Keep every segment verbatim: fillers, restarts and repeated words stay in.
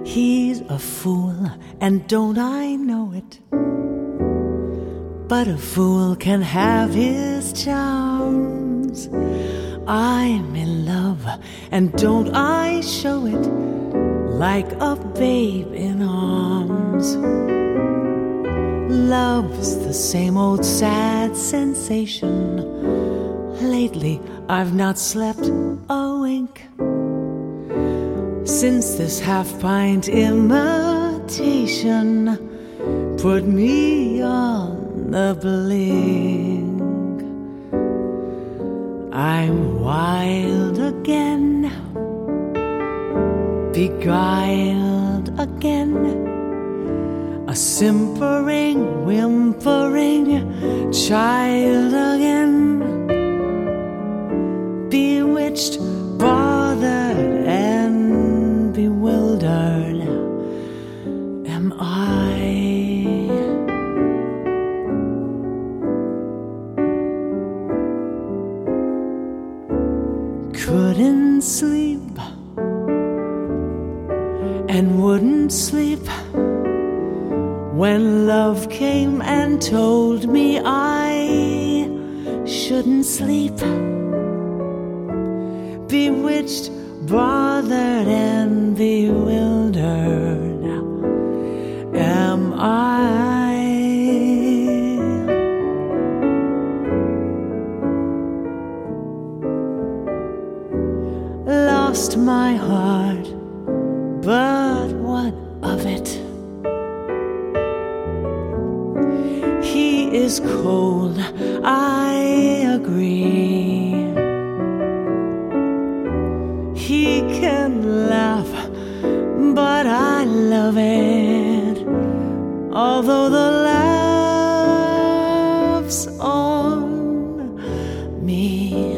He's a fool, and don't I know it? But a fool can have his charms. I'm in love, and don't I show it? Like a babe in arms. Love's the same old sad sensation. Lately I've not slept a wink since this half-pint imitation put me on the blink. I'm wild again, beguiled again, a simpering, whimpering child again, bewitched, bothered, and bewildered am I. Couldn't sleep and wouldn't sleep when love came and told me I shouldn't sleep. Bewitched, bothered, and bewildered am I. Lost my heart, but what of it? He is cold, I agree. He can laugh, but I love it, although the laugh's on me.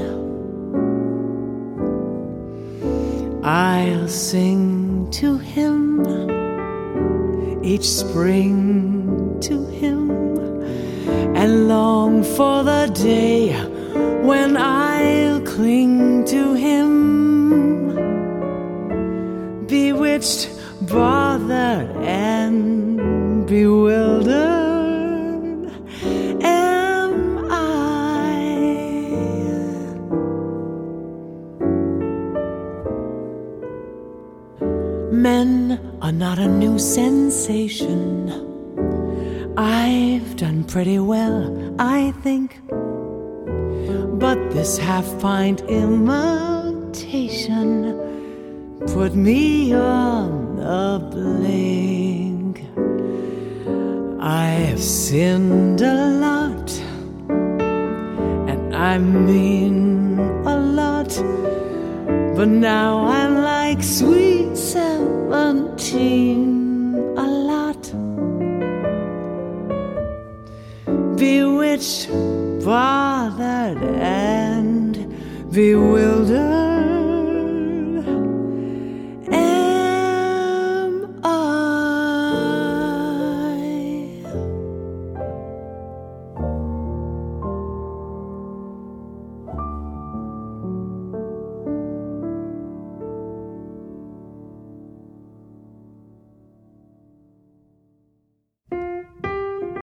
I'll sing to him each spring, to him, and long for the day when I'll cling to him. Bewitched, bothered, and bewildered am I. Men are not a new sensation. I've done pretty well, I think, but this half-pint imitation put me on the blink. I've sinned a lot, and I mean a lot, but now I'm like sweet seventeen, a lot. Bewitched, bothered, and bewildered